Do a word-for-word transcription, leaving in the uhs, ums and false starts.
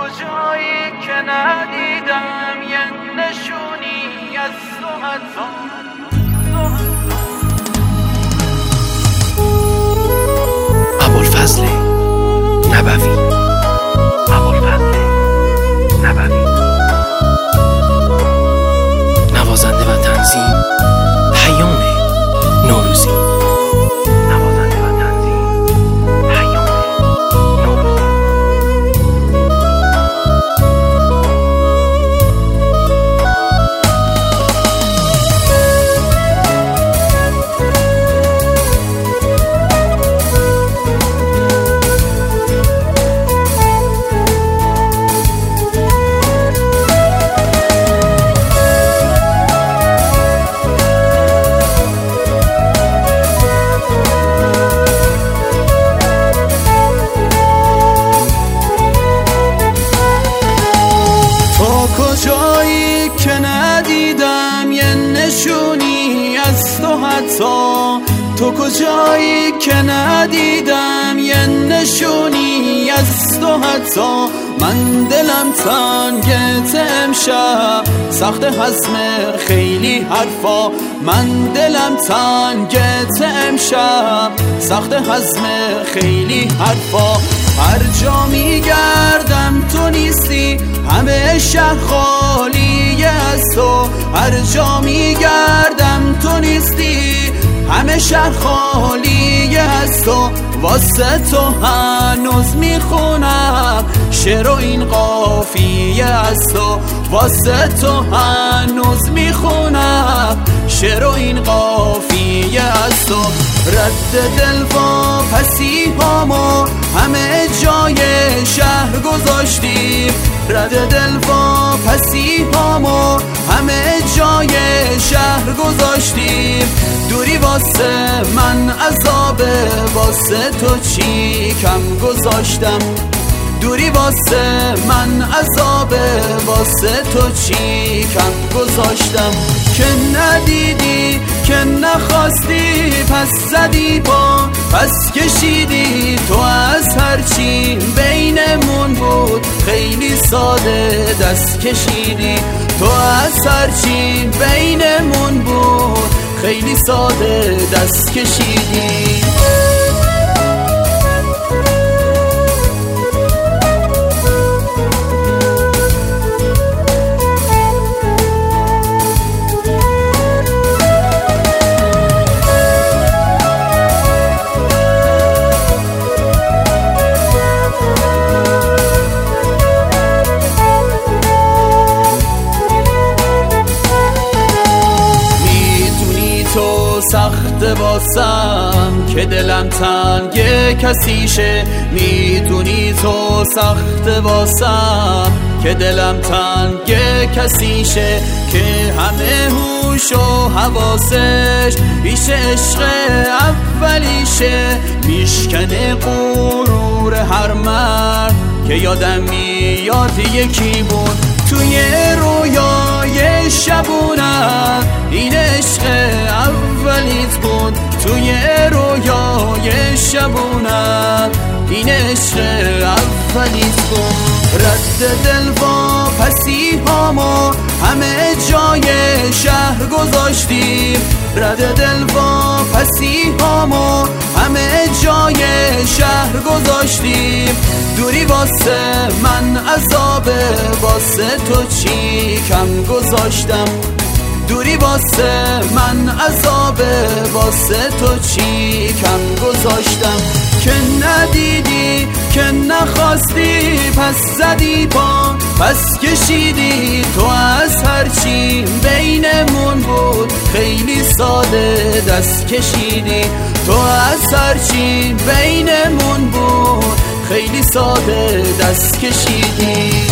کجایی که ندیدم یه نشونی از تو حتی ابوالفضل نبوی ابوالفضل نبوی نوازنده و تنظیم پیام نوروزی نوازنده و تنظیم پیام نوروزی کجایی که ندیدم یه نشونی از تو حتی تو کجایی که ندیدم یه نشونی از تو حتی من دلم تنگت امشب سخت هضم خیلی حرفا من دلم تنگت امشب سخت هضم خیلی حرفا هر جا میگردم تو نیستی همه شهر خالی از تو هر جا میگردم تو نیستی همه شهر خالی از تو واسه تو هنوز میخونم شعر و این قافیه از تو واسه تو هنوز میخونم شعر و این قافیه از تو رد دل و پسی هامو همه جای شهر گذاشتیم رد دل و پسی هامو همه جای شهر گذاشتیم دوری واسه من عذابه واسه تو چی کم گذاشتم دوری واسه من عذابه واسه تو چی کم گذاشتم که ندیدی که نخواستی پس زدی با پس کشیدی تو از هرچی بینمون بود خیلی ساده دست کشیدی تو از هرچی بینمون بود خیلی ساده دست کشیدی سخت واسم که دلم تنگ کسیشه میدونی تو سخت واسم که دلم تنگ کسیشه که همه هوش و حواسش بیش عشق اولیشه میشکنه غرور هر مرد که یادم میاد یکی بود توی رویای شبونم این عشق اولیت بود توی رویای شبونم این عشق اولیت بود رد دل و پسی هامو همه جای شهر گذاشتیم رد دل و پسی هامو همه جای شهر گذاشتیم دوری واسه من عذابه واسه تو چی کم گذاشتم دوری واسه من عذابه واسه تو چی کم گذاشتم که ندیدی که نخواستی پس زدی پا پس کشیدی تو از هرچی بینمون بود خیلی ساده دست کشیدی تو از هرچی بینمون بود خیلی ساده دست کشیدی